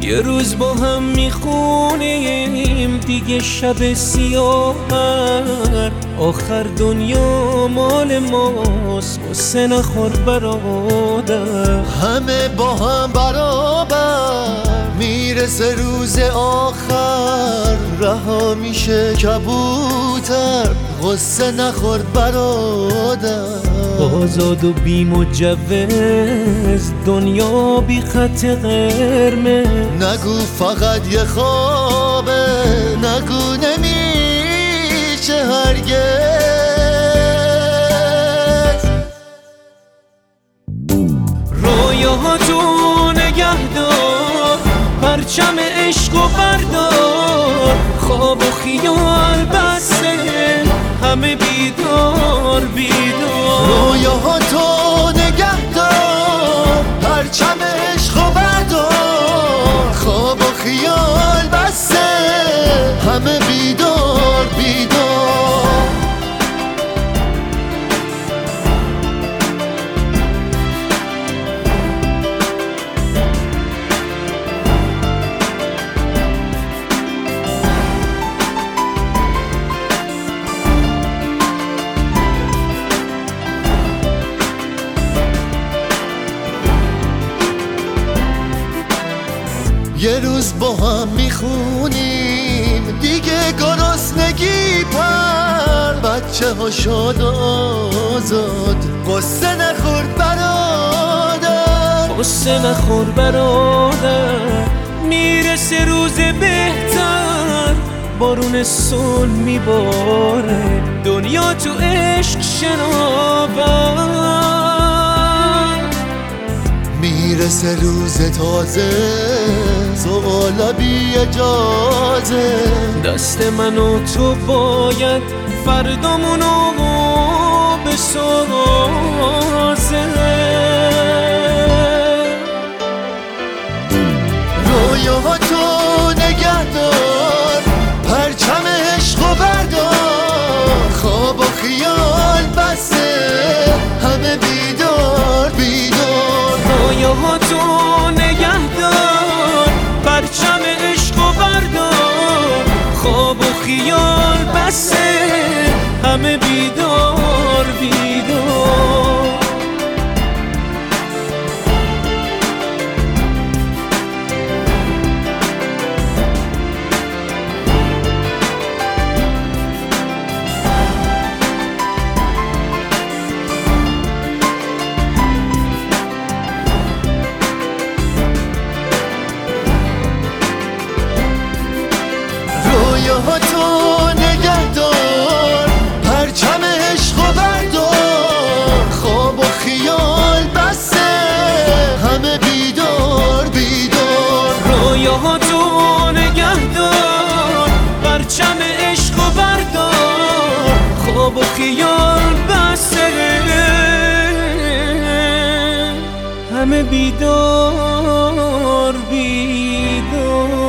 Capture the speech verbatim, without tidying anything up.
یه روز با هم میخونیم دیگه شب سیاه، آخر دنیا مال ماست، غصه نخور برادر. همه با هم برابر، میرسه روز آخر، رها میشه کبوتر، غصه نخور برادر. آزاد و بی مجوز، دنیا بی خط قرمز، نگو فقط یه خوابه، نگو نمیشه هرگز. رویاهاتو نگه دار، پرچم عشق و بردار، خواب و خیال بسته همه بیدار بیدار. رویاهاتو نگه دار، پرچم عشق و بردار، خواب و خیال بسته همه بیدار بیدار. یه روز با هم میخونیم دیگه گرسنگی پر، بچه ها شاد و آزاد، غصه نخور برادر. غصه نخور برادر، میرسه روز بهتر، بارون صلح میباره، دنیا تو عشق شناور. میرسه روز تازه، سوالا بی اجازه، دست من و تو باید فردامونو بسازه. رویاهاتو نگه دار، پرچم عشق و بردار، خواب و خیال بسته همه بیدار بیدار. رویاهاتو نگه دار، پرچم عشق و بردار، خواب و خیال بسته همه بیدار بیدار. رویاهاتو نگه دار، پرچم عشق و بردار، خواب و خیال بسته همه بیدار بیدار. رویاهاتو نگه دار، پرچم عشق و بردار، خواب و خیال بسته همه بیدار بیدار.